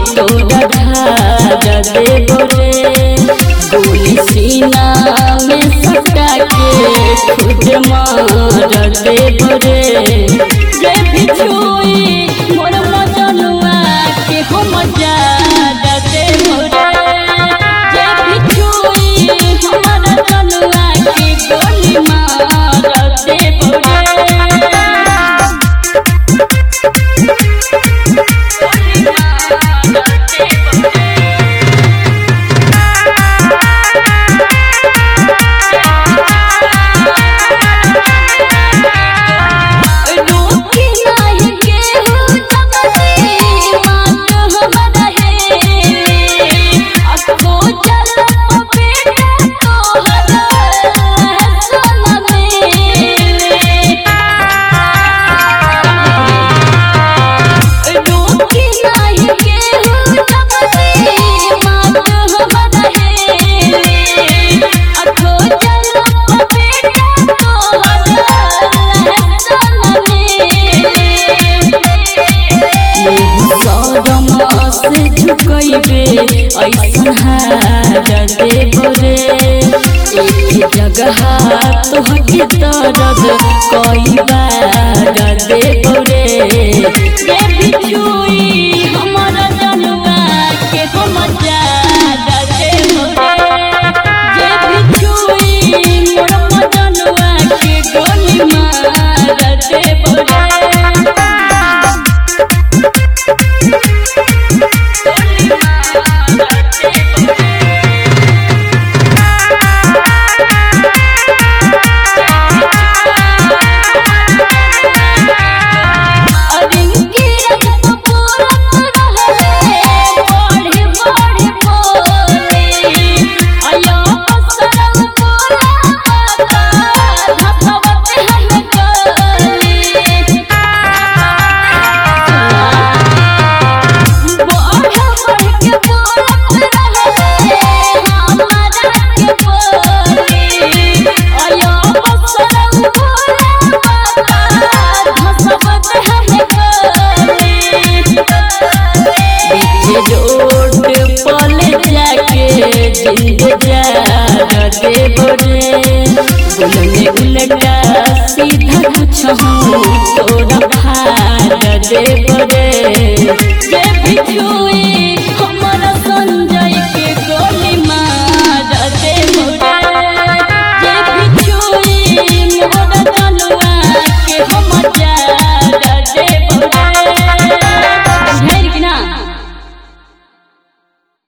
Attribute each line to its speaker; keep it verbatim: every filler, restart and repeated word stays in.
Speaker 1: तोरा ढार देबो रे गोली सीना में सटा के खुद मार देबो रे जे भी छुई मोर मजनुआ के हम जादा देबो रे जे भी छुई हमर जनुआ के गोली मार देबो रे से झुकइबे ऐसन हार देबो रे एक जगह तोहके दर्द कई बार देबो रे जे भी छुई हमर जनुआ के हम जादा देबो रे जे भी छुई मोर जनुआ के गोली मार देबो रे रोड पले जाके जिंद जार देबो रे बोल में उल्टा सीधा कुछ हूँ तोरा भार देबो रे जे भी छुई